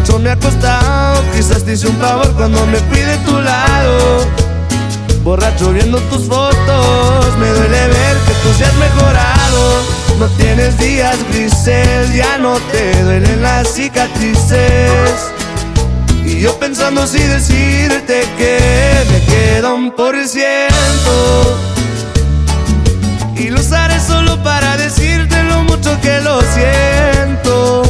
mucho me ha costado. Quizás te hice un favor cuando me fui de tu lado. Borracho viendo tus fotos, me duele ver que tú seas mejorado. No tienes días grises, ya no te duelen las cicatrices. Y yo pensando si decirte que me queda un %, y lo usaré solo para decirte lo mucho que lo siento.